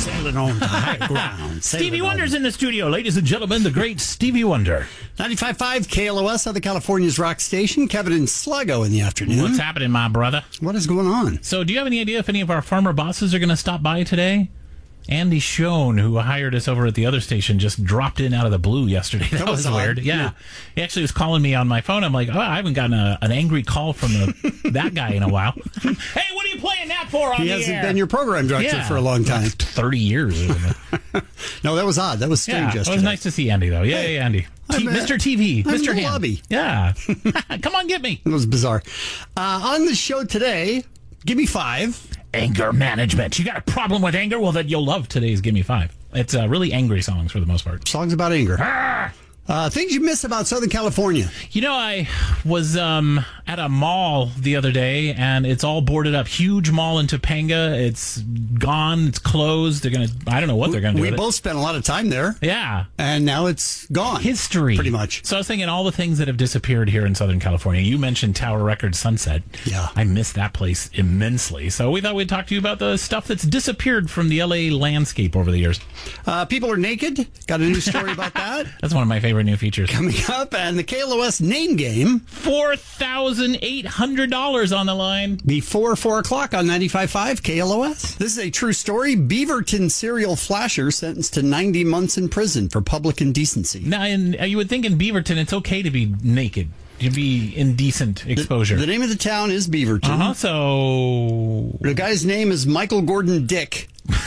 Sailing on the high ground. Stevie Wonder's in the studio, ladies and gentlemen, the great Stevie Wonder. 95.5 KLOS, Southern California's rock station. Kevin and Sluggo in the afternoon. What's happening, my brother? What is going on? So, do you have any idea if any of our farmer bosses are going to stop by today? Andy Schoen, who hired us over at the other station, just dropped in out of the blue yesterday. That was weird. Yeah. He actually was calling me on my phone. I'm like, oh, I haven't gotten an angry call from that guy in a while. Hey, what are you playing that for on the air? He hasn't been your program director for a long time. 30 years. No, that was odd. That was strange yesterday. It was nice to see Andy, though. Yeah, Andy. Mr. TV. I'm Mr. in the Ham. lobby. Yeah. Come on, get me. It was bizarre. On the show today, give me 5. Anger management. You got a problem with anger? Well, then you'll love today's Give Me 5. It's really angry songs for the most part. Songs about anger. Things you miss about Southern California. You know, I was at a mall the other day, and it's all boarded up. Huge mall in Topanga. It's gone. It's closed. I don't know what they're going to do with it. We both spent a lot of time there. Yeah. And now it's gone. History. Pretty much. So I was thinking all the things that have disappeared here in Southern California. You mentioned Tower Records Sunset. Yeah. I miss that place immensely. So we thought we'd talk to you about the stuff that's disappeared from the LA landscape over the years. People are naked. Got a new story about that. That's one of my favorite new features. Coming up, and the KLOS name game. $4,800 on the line. Before 4 o'clock on 95.5 KLOS. This is a true story. Beaverton serial flasher sentenced to 90 months in prison for public indecency. Now, you would think in Beaverton it's okay to be naked. To be indecent exposure. The name of the town is Beaverton. So the guy's name is Michael Gordon Dick.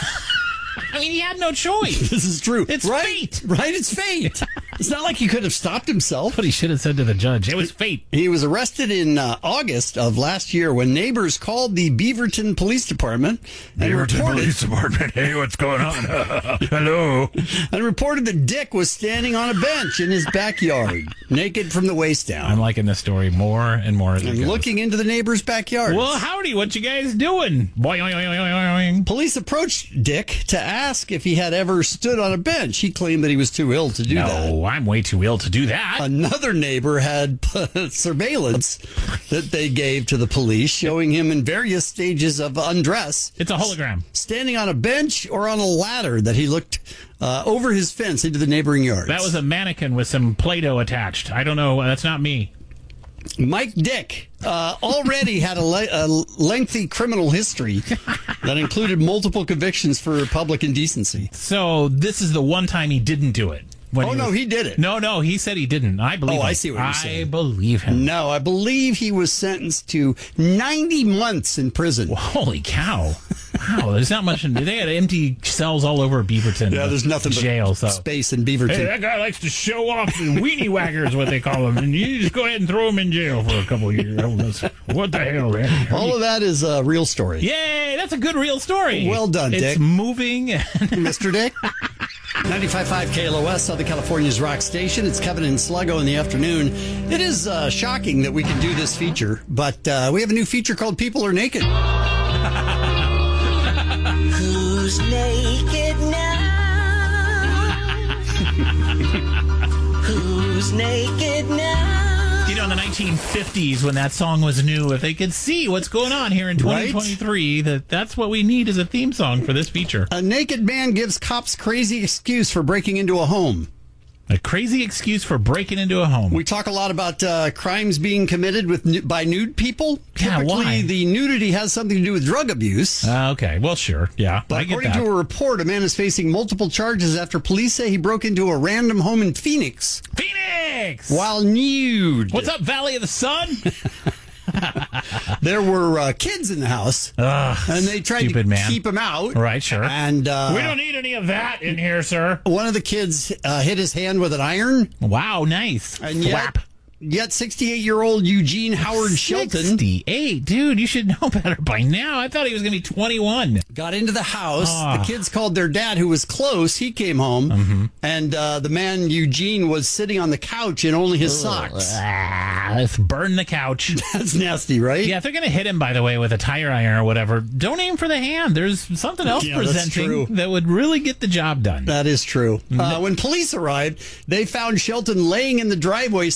I mean, he had no choice. This is true. It's fate. Right? It's fate. It's not like he could have stopped himself. What he should have said to the judge. It was fate. He was arrested in August of last year when neighbors called the Beaverton Police Department. Police Department. Hey, what's going on? Hello. And reported that Dick was standing on a bench in his backyard, naked from the waist down. I'm liking this story more and more as it goes. Looking into the neighbor's backyard. Well, howdy, what you guys doing? Boing. Police approached Dick to ask if he had ever stood on a bench. He claimed that he was too ill to do that. No, I'm way too ill to do that. Another neighbor had surveillance that they gave to the police showing him in various stages of undress. It's a hologram. Standing on a bench or on a ladder that he looked over his fence into the neighboring yards. That was a mannequin with some Play-Doh attached. I don't know. That's not me. Mike Dick already had a lengthy criminal history that included multiple convictions for public indecency. So this is the one time he didn't do it. No, he did it. No, he said he didn't. I believe him. I see what you're saying. I believe him. No, I believe he was sentenced to 90 months in prison. Well, holy cow. Wow, there's not much. They had empty cells all over Beaverton. Yeah, there's nothing jail, but space in Beaverton. Hey, that guy likes to show off the weenie whackers, what they call them, and you just go ahead and throw him in jail for a couple of years. What the hell, man? All of that is a real story. Yay, that's a good real story. Well done, Dick. It's moving. Mr. Dick. 95.5 KLOS, Southern California's rock station. It's Kevin and Sluggo in the afternoon. It is shocking that we can do this feature, but we have a new feature called People Are Naked. Who's naked now? Who's naked now? You know, in the 1950s, when that song was new, if they could see what's going on here in 2023, that's what we need as a theme song for this feature. A naked man gives cops crazy excuse for breaking into a home. A crazy excuse for breaking into a home. We talk a lot about crimes being committed by nude people. Yeah, Typically, why? the nudity has something to do with drug abuse. Okay, well, sure. Yeah, But I get according that. to a report, a man is facing multiple charges after police say he broke into a random home in Phoenix. Phoenix! While nude. What's up, Valley of the Sun? There were kids in the house, and they tried to keep him out. Right, sure. And we don't need any of that in here, sir. One of the kids hit his hand with an iron. Wow, nice. And Flap. Yet 68-year-old Eugene Howard Shelton 68, dude, you should know better by now. I thought he was going to be 21. got into the house. The kids called their dad, who was close. He came home, and the man Eugene was sitting on the couch in only his socks. Let's burn the couch. That's nasty, right? Yeah, if they're going to hit him, by the way, with a tire iron or whatever, don't aim for the hand. There's something else presenting that would really get the job done. That is true. When police arrived, they found Shelton laying in the driveway, spread eagle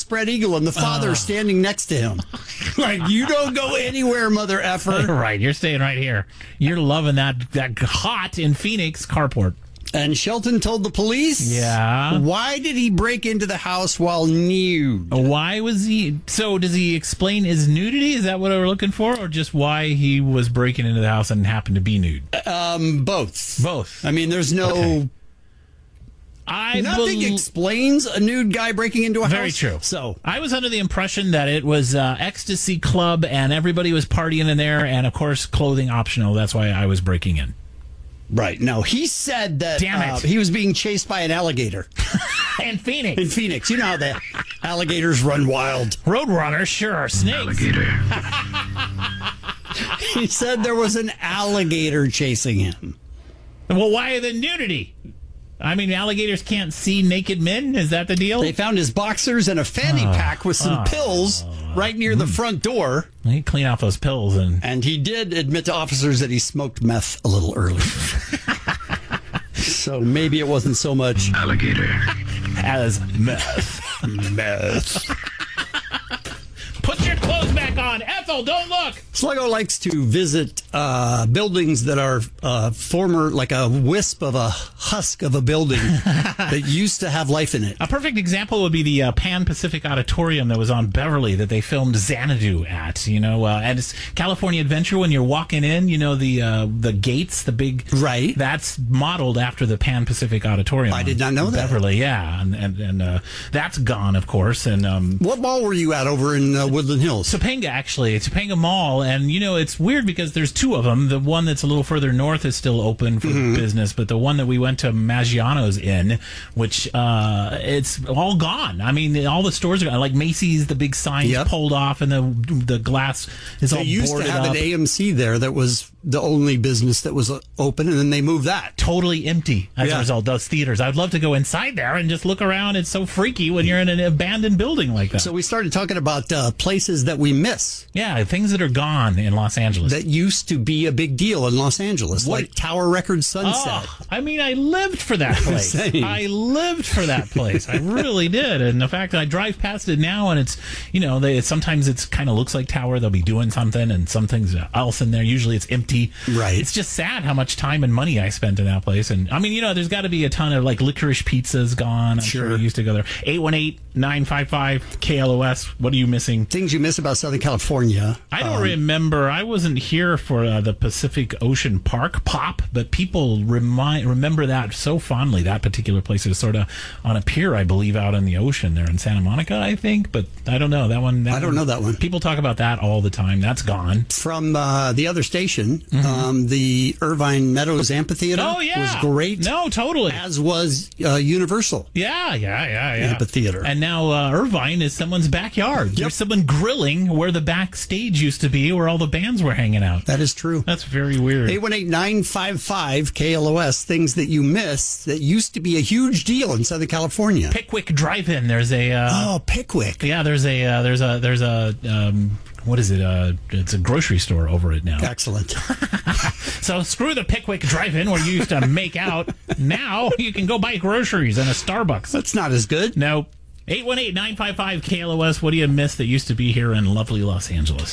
deal, and the father standing next to him. Like, you don't go anywhere, mother effer. Right, you're staying right here. You're loving that hot in Phoenix carport. And Shelton told the police, Yeah. why did he break into the house while nude? Why was he... So does he explain his nudity? Is that what we're looking for? Or just why he was breaking into the house and happened to be nude? Both. Both. I mean, there's no... Okay. Nothing explains a nude guy breaking into a house. Very true. So I was under the impression that it was ecstasy club and everybody was partying in there, and of course clothing optional. That's why I was breaking in. right. No, he said that Damn it. he was being chased by an alligator In Phoenix. in Phoenix. You know how the alligators run wild. Roadrunner, sure. Snakes. He said there was an alligator chasing him. Well, why the nudity? I mean, alligators can't see naked men? Is that the deal? They found his boxers and a fanny pack with some pills right near the front door. They need to clean off those pills and... And he did admit to officers that he smoked meth a little earlier. So maybe it wasn't so much Alligator. as meth. meth. Put your clothes back on. Ethel, don't look. Sluggo likes to visit buildings that are former, like a wisp of a husk of a building that used to have life in it. A perfect example would be the Pan Pacific Auditorium that was on Beverly that they filmed Xanadu at. You know, and it's California Adventure. When you're walking in, you know the gates, the big Right. That's modeled after the Pan Pacific Auditorium. I did not know that. Beverly, yeah, and that's gone, of course. And What mall were you at over in Woodland Hills? Topanga, actually. Topanga Mall. And, you know, it's weird because there's two of them. The one that's a little further north is still open for business, but the one that we went to Maggiano's in, which it's all gone. I mean, all the stores are gone. Like Macy's, the big signs pulled off and the glass is all They used to boarded have up. an AMC there that was the only business that was open, and then they moved that. Totally empty as a result. Those theaters. I'd love to go inside there and just look around. It's so freaky when you're in an abandoned building like that. So we started talking about places that we miss Yeah, things that are gone in Los Angeles. that used to be a big deal in Los Angeles, What- like Tower Records Sunset. Oh, I mean, I lived for that place. Same. I lived for that place. I really did. And the fact that I drive past it now, and it's, you know, sometimes it's kind of looks like Tower. They'll be doing something, and something's else in there. Usually it's empty. Right. It's just sad how much time and money I spent in that place. And I mean, you know, there's got to be a ton of like licorice pizzas gone. I'm sure you used to go there. 818-955-KLOS. What are you missing? Things you miss about Southern California. I don't remember. I wasn't here for the Pacific Ocean Park pop, but people remember that so fondly. That particular place is sort of on a pier, I believe, out in the ocean there in Santa Monica, I think. But I don't know that one. I don't know that one. People talk about that all the time. That's gone. From the other station, the Irvine Meadows Amphitheater was great. No, totally. As was Universal Yeah. Amphitheater. And now Irvine is someone's backyard. There's someone grilling where the backstage used to be, where all the bands were hanging out. That is true. That's very weird. 818-955-KLOS. Things that you miss that used to be a huge deal in Southern California. Pickwick Drive-In. There's a Pickwick. yeah. There's a what is it? It's a grocery store over it now. Excellent. So screw the Pickwick Drive-In where you used to make out. Now you can go buy groceries in a Starbucks. That's not as good. No. 818-955-KLOS. What do you miss that used to be here in lovely Los Angeles?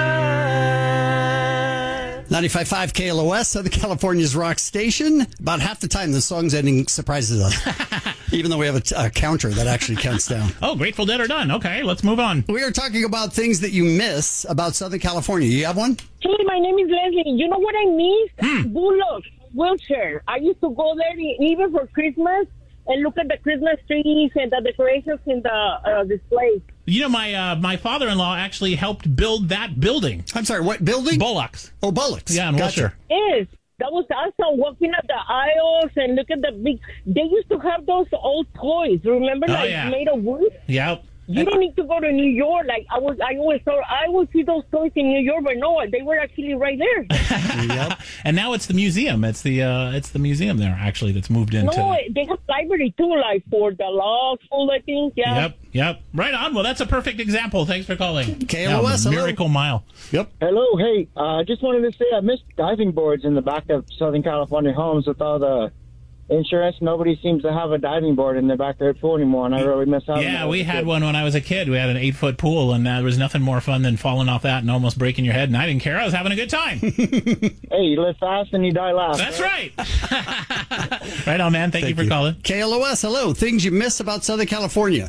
95.5 KLOS, Southern California's rock station. About half the time the song's ending surprises us. Even though we have a counter that actually counts down. Oh, Grateful Dead are done. Okay, let's move on. We are talking about things that you miss about Southern California. You have one? Hey, my name is Leslie. You know what I miss? Bullock, Wilshire. I used to go there even for Christmas and look at the Christmas trees and the decorations in the displays. You know, my father-in-law actually helped build that building. I'm sorry, what building? Bullocks. Oh, Bullocks. Yeah, in Wilshire. Yes, that was awesome. Walking up the aisles and look at the big. They used to have those old toys. Remember, Oh, like yeah. made of wood. Yep. You don't need to go to New York. Like I always thought I would see those toys in New York, but no, they were actually right there. Yep. And now it's the museum. It's the museum there actually that's moved into. No, they have library too, like for the law school, I think. Yeah. Yep. Right on. Well, that's a perfect example. Thanks for calling. KLOS, hello. Miracle Mile. Yep. Hello, hey, I just wanted to say I missed diving boards in the back of Southern California homes with all the insurance, nobody seems to have a diving board in their backyard pool anymore, and I really miss out. Yeah, we had one when I was a kid. We had an 8-foot pool, and there was nothing more fun than falling off that and almost breaking your head, and I didn't care. I was having a good time. Hey, you live fast and you die last. That's right. Right on, man. Thank you for calling. KLOS, hello. Things you miss about Southern California.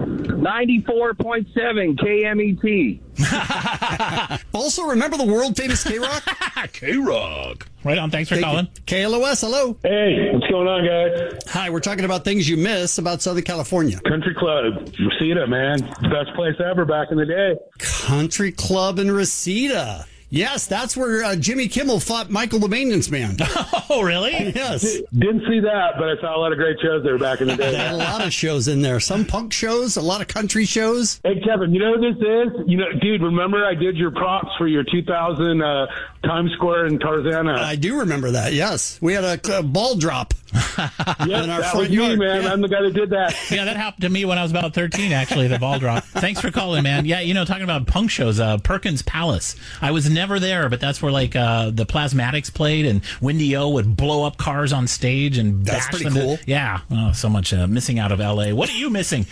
94.7 KMET. Also, remember the world-famous K-Rock? K-Rock. Right on. Thanks for calling. KLOS, hello. Hey, what's going on, guys? Hi, we're talking about things you miss about Southern California. Country Club, Reseda, man. Best place ever back in the day. Country Club in Reseda. Yes, that's where Jimmy Kimmel fought Michael the Maintenance Man. Oh, really? Yes. Didn't see that, but I saw a lot of great shows there back in the day. They had a lot of shows in there. Some punk shows, a lot of country shows. Hey, Kevin, you know what this is? Dude, remember I did your props for your 2000 Times Square in Tarzana? I do remember that, yes. We had a ball drop. Yes, that was me, man. Yeah. I'm the guy that did that. Yeah, that happened to me when I was about 13, actually, the ball drop. Thanks for calling, man. Yeah, talking about punk shows, Perkins Palace. I was never there, but that's where, the Plasmatics played, and Windy O would blow up cars on stage and That's bash pretty them. cool. Yeah. Oh, so much missing out of L.A. What are you missing?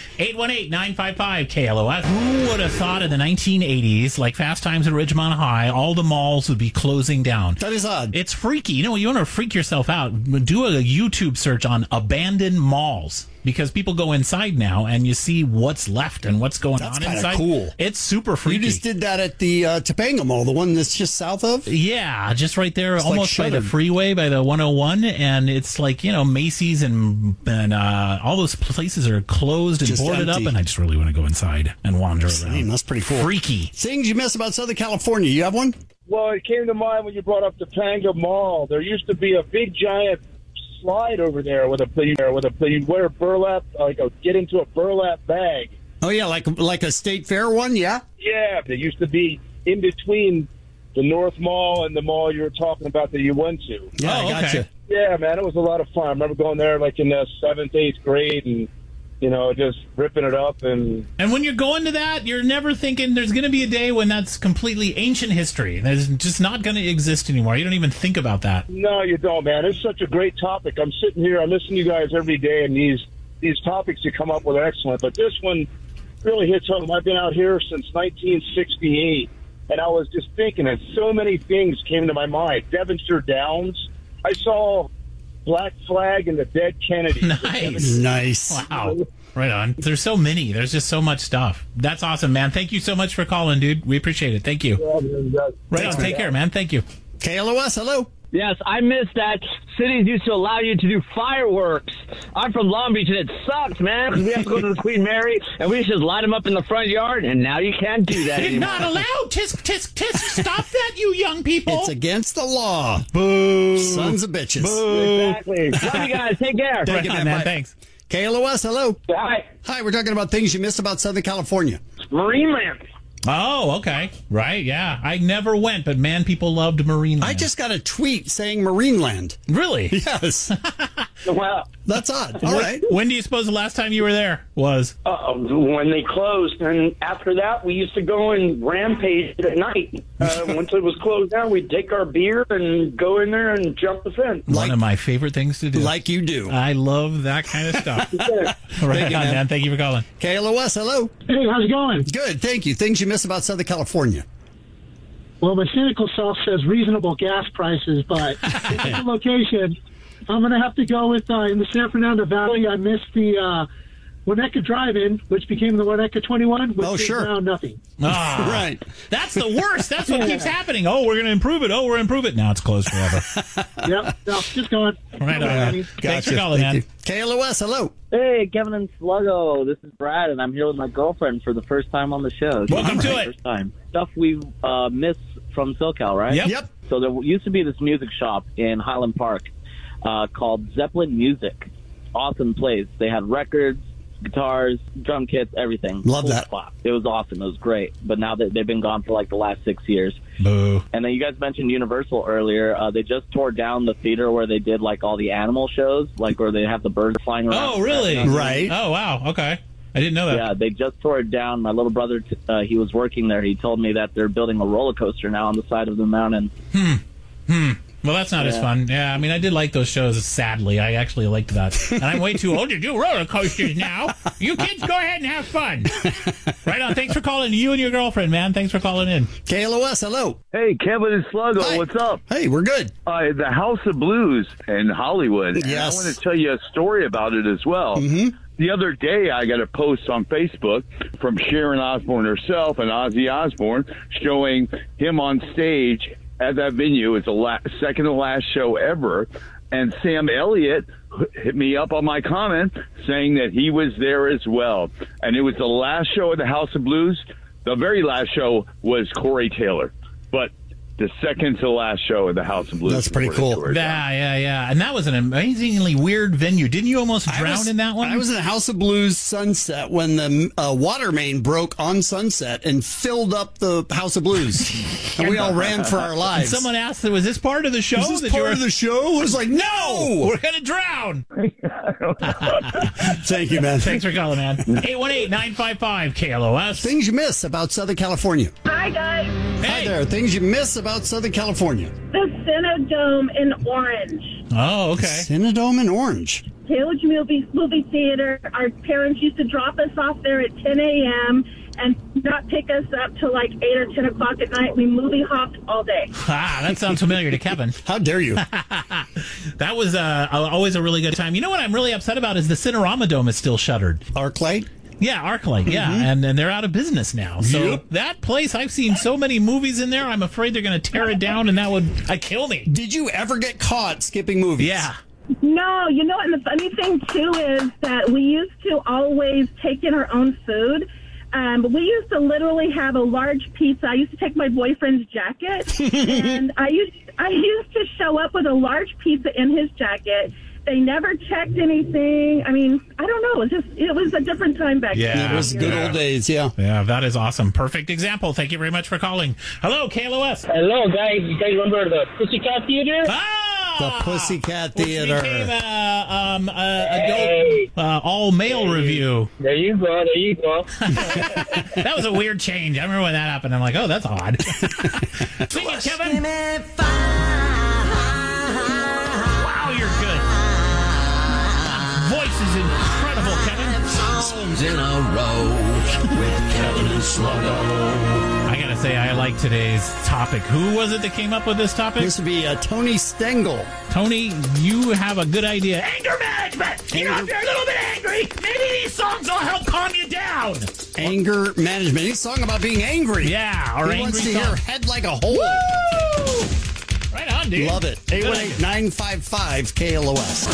818-955-KLOS. Who would have thought in the 1980s, like Fast Times at Ridgemont High, all the malls would be closing down? That is odd. It's freaky. You want to freak yourself out, do a YouTube search on abandoned malls, because people go inside now and you see what's left and what's going That's on kinda inside. cool. It's super freaky. You just did that at the Topanga Mall, the one that's just south of? Yeah, just right there, It's almost like by the shuttered. freeway, by the 101, and it's like, Macy's and all those places are closed and Just boarded empty. up, and I just really want to go inside and wander around. That's pretty cool. Freaky. Things you miss about Southern California. You have one? Well, it came to mind when you brought up Topanga Mall. There used to be a big giant slide over there with you wear burlap, get into a burlap bag. Oh, yeah, like a state fair one, yeah? Yeah, they used to be in between the North Mall and the mall you were talking about that you went to. Yeah, Oh, I gotcha. okay. Yeah, man, it was a lot of fun. I remember going there in the 7th, 8th grade and, just ripping it up. And when you're going to that, you're never thinking there's going to be a day when that's completely ancient history. There's just not going to exist anymore. You don't even think about that. no, you don't, man. It's such a great topic. I'm sitting here, I listen to you guys every day, and these topics you come up with are excellent. But this one really hits home. I've been out here since 1968, and I was just thinking that so many things came to my mind. Devonshire Downs. I saw Black Flag and the Dead Kennedys. Nice. Nice. Wow. Right on. There's so many. There's just so much stuff. That's awesome, man. Thank you so much for calling, dude. We appreciate it. Thank you. Right on. Take care, man. Thank you. KLOS, hello. Yes, I miss that cities used to allow you to do fireworks. I'm from Long Beach, and it sucks, man, because we have to go to the Queen Mary, and we just light them up in the front yard, and now you can't do that You're anymore. not allowed. Tisk, tisk, tisk. Stop that, you young people. It's against the law. Boo. Sons of bitches. Exactly. Love you guys. Take care. Take it, Right on, man. man. Thanks. KLOS, hello. Bye. Hi, we're talking about things you missed about Southern California. Marineland. Oh, okay. Right, yeah. I never went, but man, people loved Marineland. I just got a tweet saying Marineland. Really? Yes. Well, That's odd. All right. When do you suppose the last time you were there was? When they closed, and after that, we used to go and rampage at night. Once it was closed down, we'd take our beer and go in there and jump the fence. One of my favorite things to do. Like you do. I love that kind of stuff. Right you, on, man. man. Thank you for calling. KLOS, hello. Hey, how's it going? Good, thank you. Things you miss about Southern California. Well, my cynical self says reasonable gas prices, but the location, I'm going to have to go with in the San Fernando Valley. I missed the Winnetka Drive-In, which became the Winnetka 21, which is now nothing. Ah, Right. That's the worst. That's what keeps happening. Oh, we're going to improve it. Oh, we're improve it. Now it's closed forever. Yep, no, just going. Right on. Thanks for calling, Thank man. you. KLOS, hello. Hey, Kevin and Sluggo. This is Brad, and I'm here with my girlfriend for the first time on the show. Welcome to it. First time. Stuff we miss from SoCal, right? Yep. So there used to be this music shop in Highland Park called Zeppelin Music. Awesome place. They had records, guitars, drum kits, everything. Love Full that. class. It was awesome. It was great. But now that they've been gone for like the last 6 years. Boo. And then you guys mentioned Universal earlier. They just tore down the theater where they did like all the animal shows, like where they have the birds flying around. Oh, really? Right. Oh, wow. Okay. I didn't know that. Yeah, they just tore it down. My little brother, he was working there. He told me that they're building a roller coaster now on the side of the mountain. Well, Well, that's not as fun. Yeah, I mean, I did like those shows, sadly. I actually liked that. And I'm way too old to do roller coasters now. You kids go ahead and have fun. Right on. Thanks for calling. You and your girlfriend, man. Thanks for calling in. KLOS, hello. Hey, Kevin and Sluggo, Hi. what's up? Hey, we're good. The House of Blues in Hollywood. Yes. And I want to tell you a story about it as well. Mm-hmm. The other day, I got a post on Facebook from Sharon Osbourne herself and Ozzy Osbourne showing him on stage at that venue. It's the second to last show ever. And Sam Elliott hit me up on my comment saying that he was there as well. And it was the last show of the House of Blues. The very last show was Corey Taylor. But the second to last show of the House of Blues. That's pretty cool. Yeah. And that was an amazingly weird venue. Didn't you almost drown in that one? I was in the House of Blues Sunset when the water main broke on Sunset and filled up the House of Blues. And we all ran for our lives. And someone asked, was this part of the show? Was this part of the show? I was like, no! We're going to drown. Thank you, man. Thanks for calling, man. 818-955-KLOS. Things you miss about Southern California. Hi, guys. Hi there. Things you miss about Southern California. The Cinedome in Orange. Oh, okay. Cinedome in Orange. Huge movie theater. Our parents used to drop us off there at 10 a.m. and not pick us up till like 8 or 10 o'clock at night. We movie hopped all day. That sounds familiar to Kevin. How dare you? That was always a really good time. You know what I'm really upset about is the Cinerama Dome is still shuttered. ArcLight? Yeah, ArcLight, yeah. And they're out of business now. So that place, I've seen so many movies in there, I'm afraid they're going to tear it down, and that would kill me. Did you ever get caught skipping movies? Yeah. No, and the funny thing, too, is that we used to always take in our own food. But we used to literally have a large pizza. I used to take my boyfriend's jacket, and I used to show up with a large pizza in his jacket. They never checked anything. I mean, I don't know. It was a different time back then. Yeah, it was good old days, yeah. Yeah, that is awesome. Perfect example. Thank you very much for calling. Hello, KLOS. Hello, guys. You guys remember the Pussycat Theater? The Pussycat Theater. Which became adult all-male review. There you go. That was a weird change. I remember when that happened. I'm like, oh, that's odd. Sing it, Kevin. Wow, you're good. Voice is incredible, Kevin. Songs in a row with Kevin and Sluggo. I gotta say, I like today's topic. Who was it that came up with this topic? This would be Tony Stengel. Tony, you have a good idea. Anger management! If you're a little bit angry, maybe these songs will help calm you down. Anger management. He's talking about being angry. Yeah, our he angry wants to song. hear Head Like a Hole. Woo! Right on, dude. Love it. 818-955-KLOS.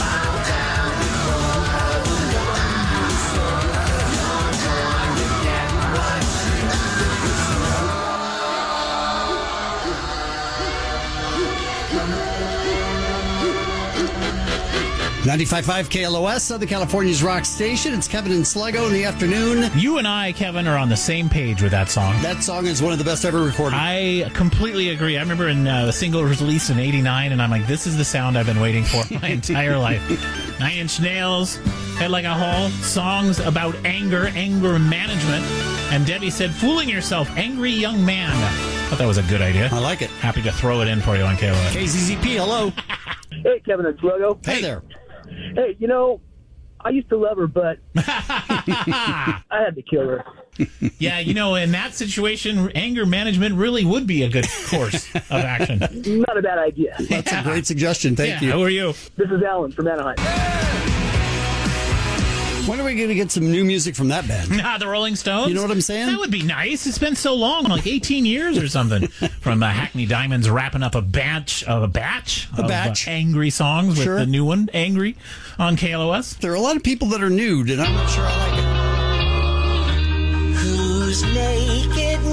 95.5 KLOS, Southern California's rock station. It's Kevin and Sluggo in the afternoon. You and I, Kevin, are on the same page with that song. That song is one of the best ever recorded. I completely agree. I remember in the single was released in '89, and I'm like, this is the sound I've been waiting for my entire life. 9 Inch Nails, Head Like a Hole, songs about anger management. And Debbie said, fooling yourself, angry young man. I thought that was a good idea. I like it. Happy to throw it in for you on KLOS. KZZP, hello. Hey, Kevin and Sluggo. Hey there. Hey, I used to love her, but I had to kill her. Yeah, in that situation, anger management really would be a good course of action. Not a bad idea. That's a great suggestion. Thank you. Who are you? This is Alan from Anaheim. When are we going to get some new music from that band? The Rolling Stones? You know what I'm saying? That would be nice. It's been so long, like 18 years or something, from Hackney Diamonds wrapping up a batch of angry songs with the new one, Angry, on KLOS. There are a lot of people that are nude, and I'm not sure I like it. Who's naked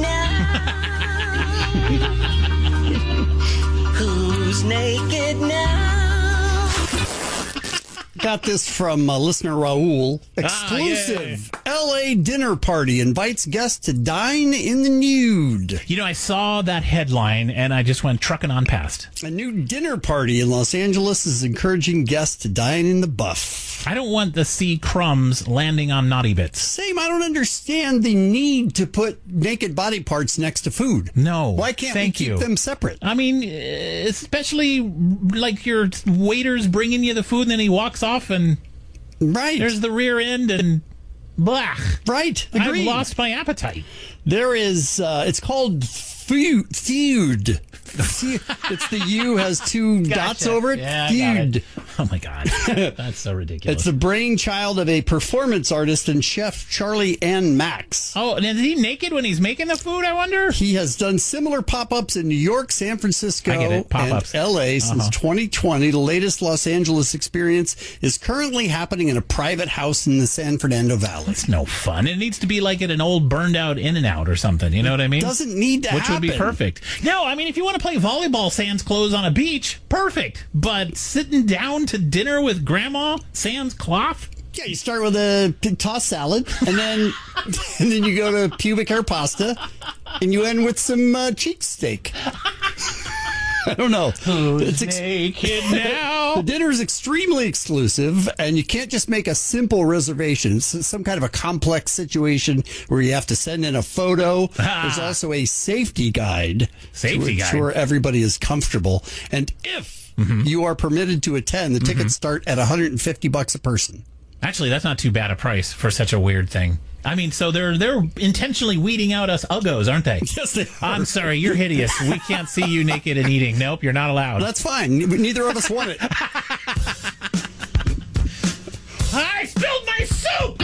now? Who's naked now? Got this from listener Raul. Exclusive L.A. dinner party invites guests to dine in the nude. I saw that headline and I just went trucking on past. A new dinner party in Los Angeles is encouraging guests to dine in the buff. I don't want to see crumbs landing on naughty bits. Same. I don't understand the need to put naked body parts next to food. No. Why can't we keep them separate? I mean, especially like your waiter's bringing you the food and then he walks off and there's the rear end and blah. Right. Agreed. I've lost my appetite. There is, it's called feud. It's the U has two dots over it. Yeah, feud. Oh my God. That's so ridiculous. It's the brainchild of a performance artist and chef, Charlie Ann Max. Oh, and is he naked when he's making the food, I wonder? He has done similar pop-ups in New York, San Francisco, and L.A. since 2020. The latest Los Angeles experience is currently happening in a private house in the San Fernando Valley. That's no fun. It needs to be like at an old burned-out In-N-Out or something. You know what I mean? Doesn't need to happen. Which would be perfect. No, I mean, if you want to play volleyball sans clothes on a beach, perfect. But sitting down to dinner with grandma sans cloth? Yeah, you start with a tossed salad, and then you go to pubic hair pasta, and you end with some cheek steak. I don't know. Who's naked now? The dinner is extremely exclusive, and you can't just make a simple reservation. It's some kind of a complex situation where you have to send in a photo. There's also a safety guide to ensure everybody is comfortable. And if you are permitted to attend, the tickets start at $150 a person. Actually, that's not too bad a price for such a weird thing. I mean, so they're intentionally weeding out us uggos, aren't they? Yes, they are. I'm sorry, you're hideous. We can't see you naked and eating. Nope, you're not allowed. That's fine. Neither of us want it. I spilled my soup!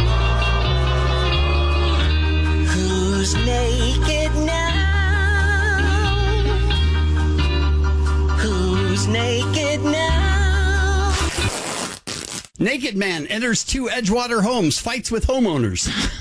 Who's naked now? Who's naked now? Naked man enters 2 Edgewater homes, fights with homeowners.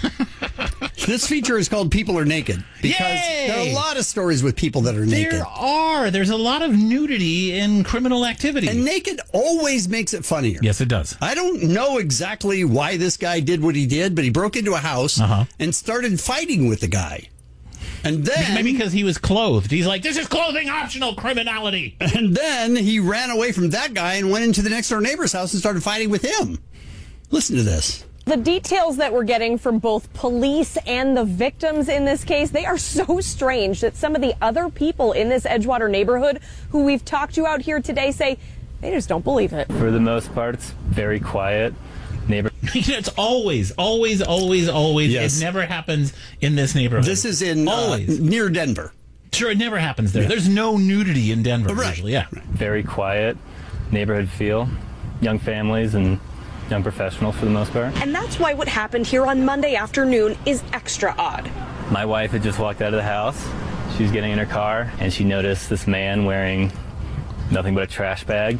This feature is called People Are Naked because there are a lot of stories with people that are naked. There's a lot of nudity in criminal activity. And naked always makes it funnier. Yes, it does. I don't know exactly why this guy did what he did, but he broke into a house and started fighting with the guy. And then maybe because he was clothed. He's like, this is clothing optional criminality. And then he ran away from that guy and went into the next door neighbor's house and started fighting with him. Listen to this. The details that we're getting from both police and the victims in this case, they are so strange that some of the other people in this Edgewater neighborhood who we've talked to out here today say they just don't believe it. For the most part, it's very quiet. It's always. Yes. It never happens in this neighborhood. This is in near Denver. Sure, it never happens there. Yeah. There's no nudity in Denver, usually. Yeah. Very quiet neighborhood feel. Young families and young professionals for the most part. And that's why what happened here on Monday afternoon is extra odd. My wife had just walked out of the house. She was getting in her car, and she noticed this man wearing nothing but a trash bag.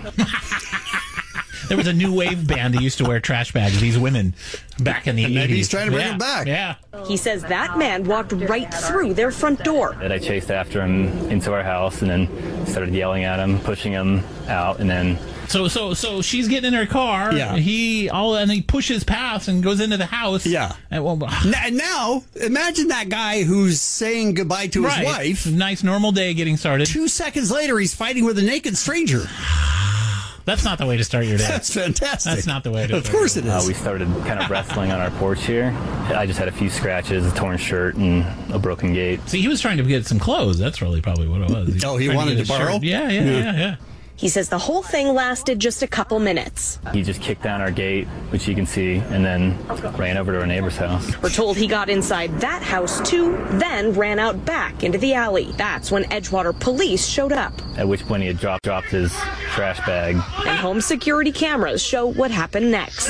There was a new wave band that used to wear trash bags, these women, back in the 80s. Maybe he's trying to bring them back. Yeah. He says that man walked right through their front door. And I chased after him into our house and then started yelling at him, pushing him out, and then... So she's getting in her car. Yeah. And he pushes past and goes into the house. Yeah. And now, imagine that guy who's saying goodbye to his wife. Nice normal day getting started. 2 seconds later, he's fighting with a naked stranger. That's not the way to start your day. That's fantastic. That's not the way to start. Of course it is. We started kind of wrestling on our porch here. I just had a few scratches, a torn shirt, and a broken gate. See, he was trying to get some clothes. That's really probably what it was. He wanted to borrow? Yeah. He says the whole thing lasted just a couple minutes. He just kicked down our gate, which you can see, and then ran over to our neighbor's house. We're told he got inside that house too, then ran out back into the alley. That's when Edgewater police showed up. At which point he had dropped his trash bag. And home security cameras show what happened next.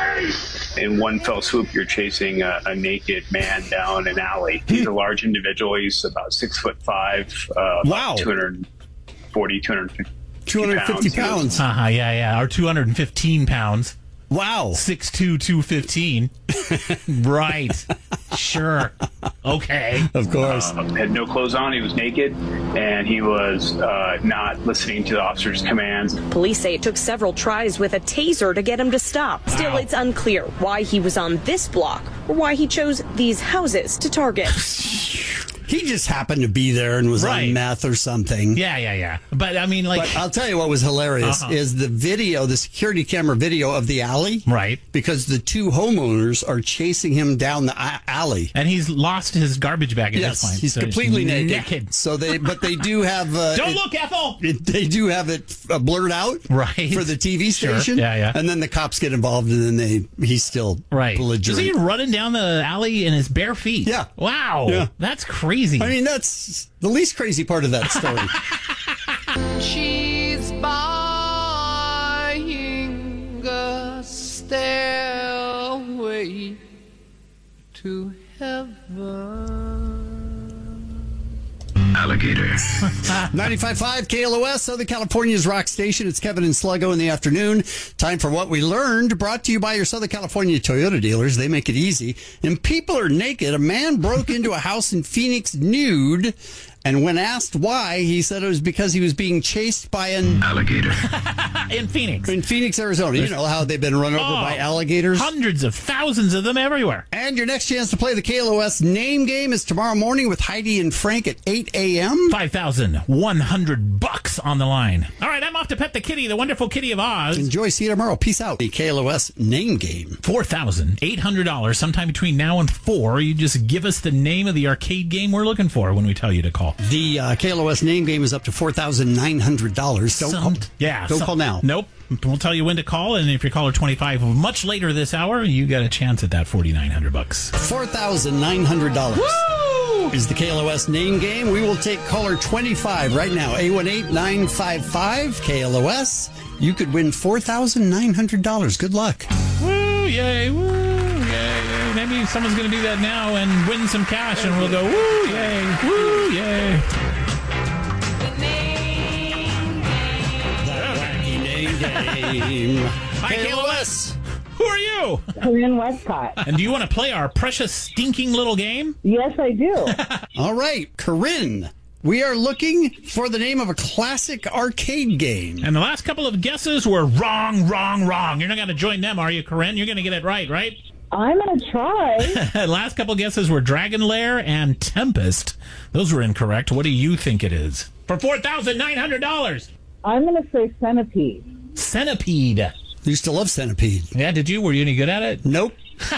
In one fell swoop, you're chasing a naked man down an alley. He's a large individual. He's about 6'5", wow, 250 pounds. Yeah. Or 215 pounds. Wow. 6'2", 215. Right. Sure. Okay. Of course. Had no clothes on. He was naked, and he was not listening to the officer's commands. Police say it took several tries with a taser to get him to stop. Still, it's unclear why he was on this block or why he chose these houses to target. He just happened to be there and was on meth or something. Yeah. But I mean, like, but I'll tell you what was hilarious is the video, the security camera video of the alley. Right. Because the two homeowners are chasing him down the alley. And he's lost his garbage bag at this point. He's completely naked. So they do have. Don't look, Ethel! They do have it blurred out. Right. For the TV station. Sure. Yeah. And then the cops get involved and then he's still belligerent. Is he running down the alley in his bare feet? Yeah. Wow. Yeah. That's crazy. I mean, that's the least crazy part of that story. She's buying a stairway to heaven. Alligator. 95.5 KLOS, Southern California's rock station. It's Kevin and Sluggo in the afternoon. Time for What We Learned, brought to you by your Southern California Toyota dealers. They make it easy. And people are naked. A man broke into a house in Phoenix nude. And when asked why, he said it was because he was being chased by an alligator. In Phoenix. In Phoenix, Arizona. You know how they've been run over by alligators? Hundreds of thousands of them everywhere. And your next chance to play the KLOS name game is tomorrow morning with Heidi and Frank at 8 a.m. $5,100 on the line. All right, I'm off to pet the kitty, the wonderful kitty of Oz. Enjoy. See you tomorrow. Peace out. The KLOS name game. $4,800 sometime between now and 4. You just give us the name of the arcade game we're looking for when we tell you to call. The KLOS name game is up to $4,900. Don't call now. Nope. We'll tell you when to call, and if you're caller 25 much later this hour, you got a chance at that $4,900. $4,900. Woo! Is the KLOS name game. We will take caller 25 right now. 818-955 KLOS. You could win $4,900. Good luck. Woo! Yay! Woo! Yay! Maybe someone's going to do that now and win some cash, and we'll go, woo, yay, woo, yay. The wacky name game. Hi, KLOS. Who are you? Corinne Westcott. And do you want to play our precious stinking little game? Yes, I do. All right, Corinne. We are looking for the name of a classic arcade game. And the last couple of guesses were wrong. You're not going to join them, are you, Corinne? You're going to get it right? I'm going to try. Last couple of guesses were Dragon Lair and Tempest. Those were incorrect. What do you think it is? For $4,900. I'm going to say Centipede. Centipede. I used to love Centipede. Yeah, did you? Were you any good at it? Nope.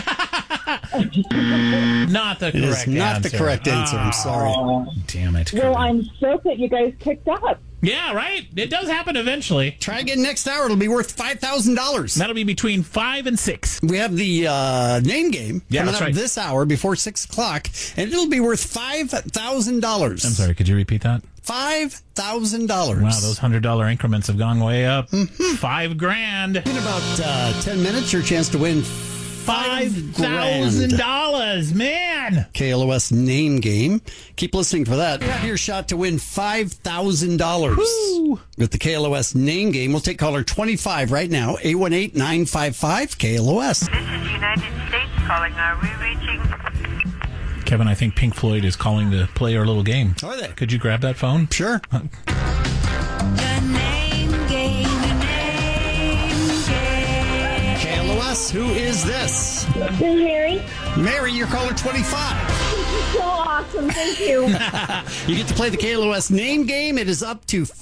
Not the correct answer. It is not the correct answer. I'm sorry. Damn it. Well, I'm stoked that you guys picked up. Yeah, right? It does happen eventually. Try again next hour. It'll be worth $5,000. That'll be between 5 and 6. We have the name game coming up this hour before 6 o'clock, and it'll be worth $5,000. I'm sorry, could you repeat that? $5,000. Wow, those $100 increments have gone way up. $5,000. In about 10 minutes, your chance to win $5,000, man. KLOS name game. Keep listening for that. You have your shot to win $5,000 with the KLOS name game. We'll take caller 25 right now. 818-955 KLOS. This is United States calling. Are we reaching? Kevin, I think Pink Floyd is calling to play our little game. Are they? Could you grab that phone? Sure. The name game, KLOS, who is this? This is Mary. Mary, you're caller 25. So awesome. Thank you. You get to play the KLOS name game. It is up to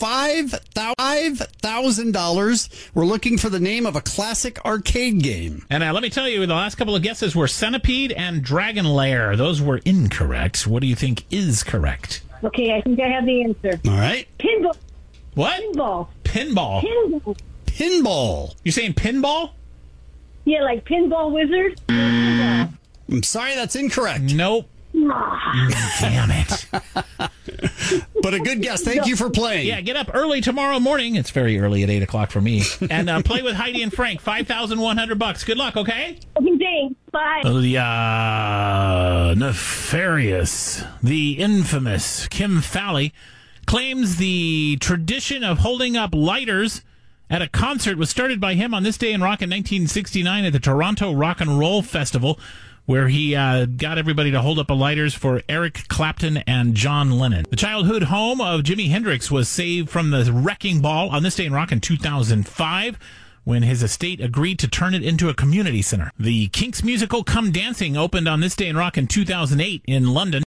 $5,000. We're looking for the name of a classic arcade game. And let me tell you, the last couple of guesses were Centipede and Dragon Lair. Those were incorrect. What do you think is correct? Okay, I think I have the answer. All right. Pinball. What? Pinball. Pinball. You saying pinball? Yeah, like Pinball Wizard. I'm sorry, that's incorrect. Nope. Damn it. But a good guess. Thank you for playing. Yeah, get up early tomorrow morning. It's very early at 8 o'clock for me. And play with Heidi and Frank. $5,100. Good luck, okay? Okay, thanks. Bye. The nefarious, the infamous Kim Fowley claims the tradition of holding up lighters at a concert was started by him on this day in rock in 1969 at the Toronto Rock and Roll Festival, where he got everybody to hold up lighters for Eric Clapton and John Lennon. The childhood home of Jimi Hendrix was saved from the wrecking ball on this day in rock in 2005, when his estate agreed to turn it into a community center. The Kinks musical Come Dancing opened on this day in rock in 2008 in London.